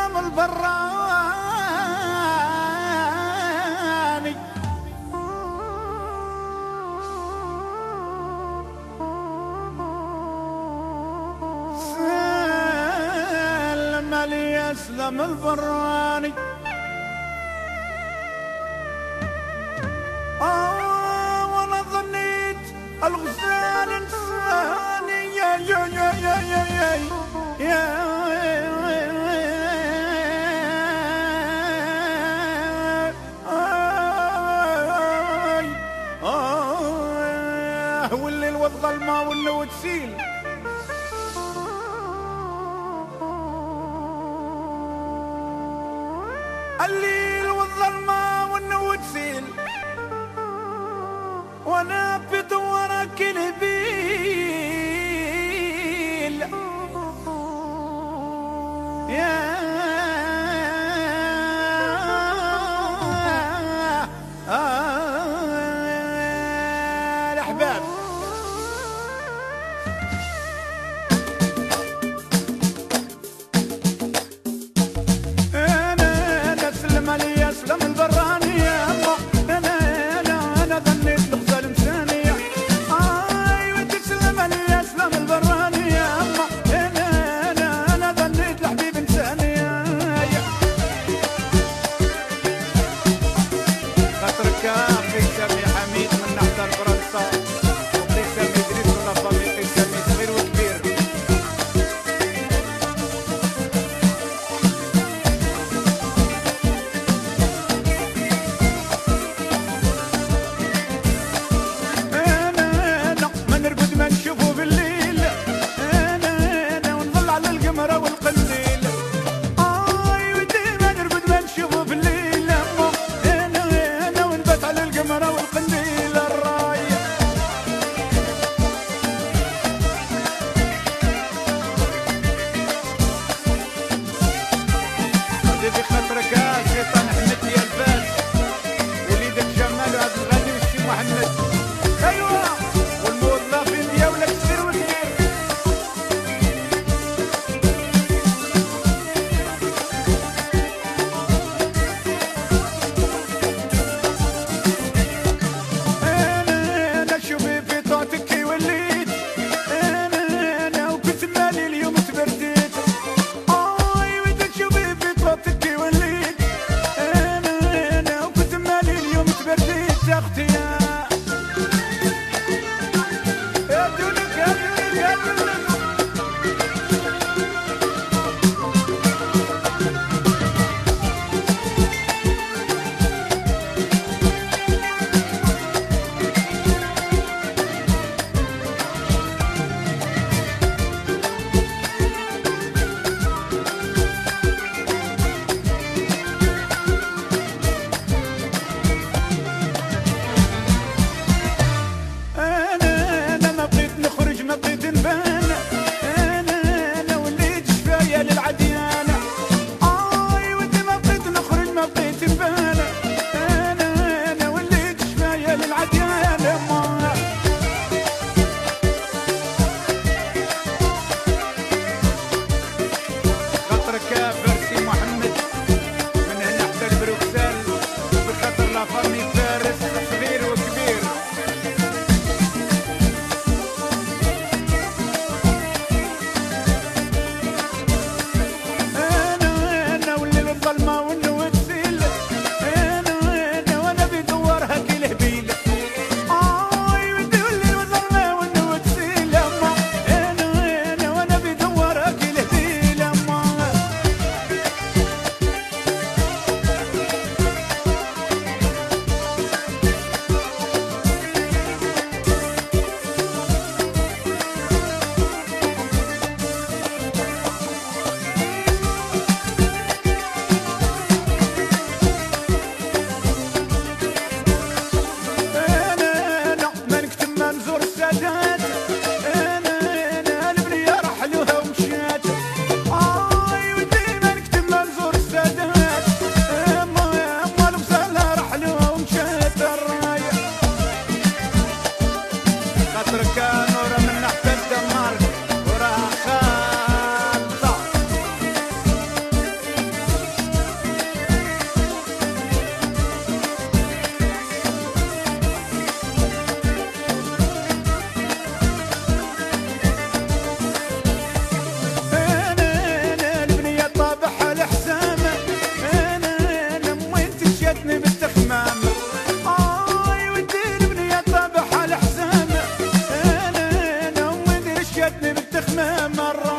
يسلم البراني سلم لي يسلم البراني وانا ظنيت الغزال انساني يا يا يا يا يا يا والليل والظلمة والنو تسيل الليل والظلمة والنو تسيل وانا بدورك البيل يا الاحباب انا اسلم لي اسلم البراني يا الله انا ظنيت الغزال انساني ايوه تسلم لي اسلم البراني يا الله انا ظنيت الحبيب انساني خاطرك اخي سامي حميد من نحضر فرنسا وقتي سامي ادريس ولا فاميلتي سامي صغير وكبير ما نرقد ما نشوفه بالليل انا ونظل على القمرة والقنديل ايوه ديما نرقد ما نشوفه بالليل انا ونبات على القمرة والقنديل الراي هذه في خاطرك شيطان احمد يا الباس وليدك جمال وعبد الغني والسي محمد ايوه والموظفين ديالك كثير وكثير انا شوفي في طاعتك كي وليت انا وكنت مالي اليوم تبرديت ايوه تشوفي في طاعتك كي وليت انا وكنت مالي اليوم تبرديت يا اختي يا دونك يا دونك يا دونك انا ما بغيت نخرج ما بغيت نبان الخمام مرة